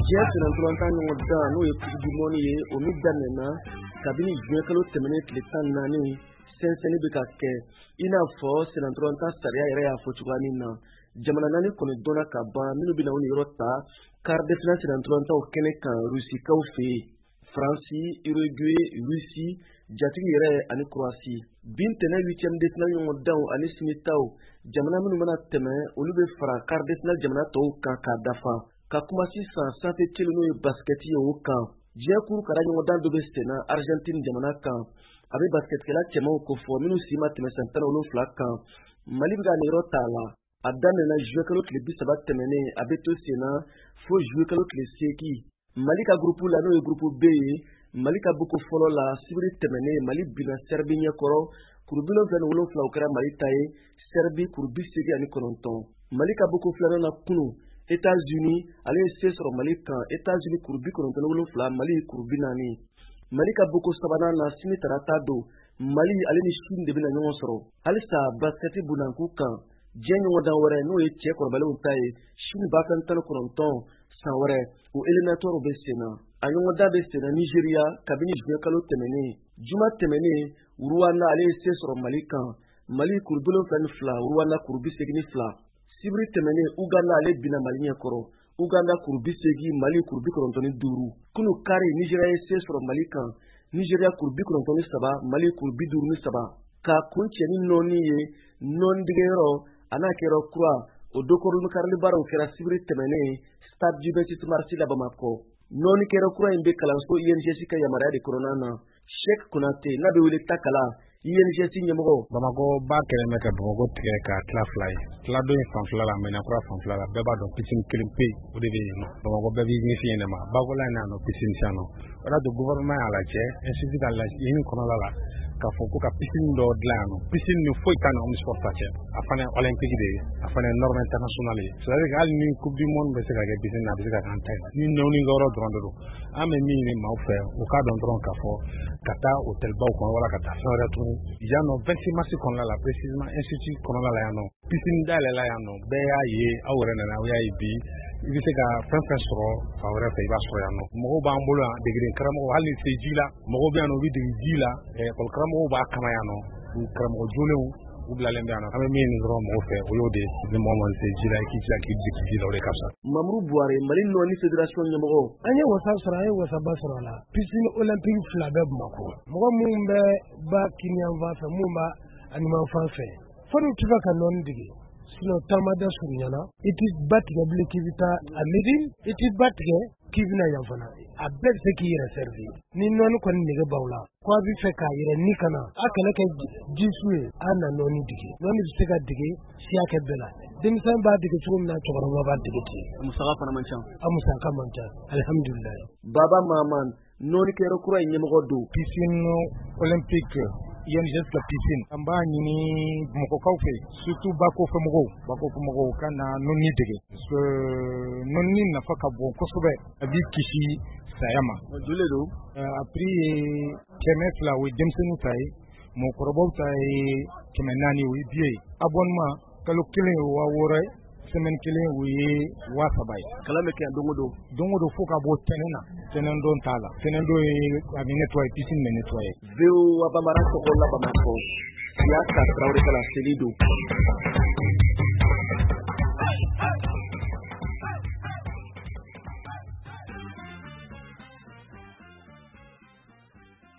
Jesu na tulanta no da no e kudimoni e o mi danena kabini jekalo temene tlitan nani senseni bikaske ina fo na tulanta saria ire ya fo chugani na jamana nani kono dona kaba minu bina oni rota car de finance na tulanta o kene kan Russie ka ofi France Uruguay Russie jatigi ire ani Croatie bintene 8e de finale yo daw ani simitao jamana minu mana teme olu be fara car de finale jamana to ka dafa ka kuma sisan santé kilino basket yo kan jekuru kara nyo dan do bestena Argentine jamana kan abe basket kala chema ko fo minu sima teme santana olu flaka Mali biga ni rotala adane na jekalo klibi sabat temene abe to sena fo jekalo kleseki Mali ka groupe la no groupe B Mali ka buko folo la sibiri temene Mali bina Serbie nyakoro kurbilo veno wolo fla ukara Mali taye Serbie kurbi segi ani kononton Mali ka buko fla na kunu États-Unis allez c'est sur Mali kan États-Unis kurbi kononton wolo fla Mali kurbi nani Mali ka buko sabana na simi tarata do Mali ale ni Chine de bina nyongo soro alisa basket bunanku kan jenyo wadan wore no e che korbale untaye Chine bakan tan kononton sanware o eliminatoire besena anyongo da besena Nigeria kabini jekalo temene juma temene Rwanda allez c'est sur Mali kan Mali kurbilo fla Rwanda kurbi segini fla Sibri temene Uganda ale bina Mali nyakoro Uganda kurbi segi Mali kurbi korontoni duru kunu kare Nigeria ese soro Mali kan Nigeria kurbi korontoni saba Mali kurbi duru ni saba ka kuncheni noni ye non digero anakero kura odokoru nukarli baro kera sibri temene Stade Liberté Marsi la Bamako noni kero kura imbe kalanso ING sika yamara de koronana Sheikh Konate nabe wile takala ING si nyamgo Bamako ba kere meka Bamako tige ka clafly clado in fanfla la mena kura fanfla la beba don pisin klimpe o de no Bamako bebi ni fi nema bagola na no pisin chano ora do gouvernement ala che institut ala yin kono la ka foko ka pisin do dlano pisin ni foi kana on sport tache afane olympique de afane norme internationale c'est à dire al ni coupe du monde be se ga pisin na be se ga tante ni no ni goro drondo ame mi ni ma fe o ka don dron ka fo kata hotel ba ko wala kata sore to ya no 26 mars kon la précisément institut kon la ya no pisin dale la ya no be ya ye awre na ya bi ibi se ga professeur awre fe ba so ya no mo ba mbolo degré kramo hali se jila mo be no bi degré jila e kol kramo ba kama ya no kramo jolew ubla lembe ana ame mi ni ro mo fe o yode ni mo man se jila ki jila o le kasa Mamrou Bouare Mali no ni fédération nyamgo anye wasa sura ye wasa basura la piscine olympique flagab mako mo mumbe ba kinyan va fa mumba anima fa fe fonu tuka kanon dige sino tamada sunyana it is batgable kivita amidin it is batge kivina yavana abel se ki reserve ni non kon nige bawla kwa bi fe ka yire ni kana akala ke jisue ana noni dige noni se ga dige siya ke bela dimsan ba dige chum na chogoro ba dige ti musaka fana mancha amusaka mancha alhamdulillah baba maman noni ke ro kura nyemo do piscine olympique yen just la piscine amba ni moko kawfe surtout bako fe mogo kana nonni dige parce que nonni na faka bon kosobe abi kishi sayama dule do après kemet la we demsenu tay mo korobo tay kemenani we biye abonnement kalo kile wa wore semaine kile we wa sabay kala me ke dongo do foka bo tenen don tala tenen do abi nettoyer piscine me nettoyer veo abamara ko la bamako ya ka traure kala selido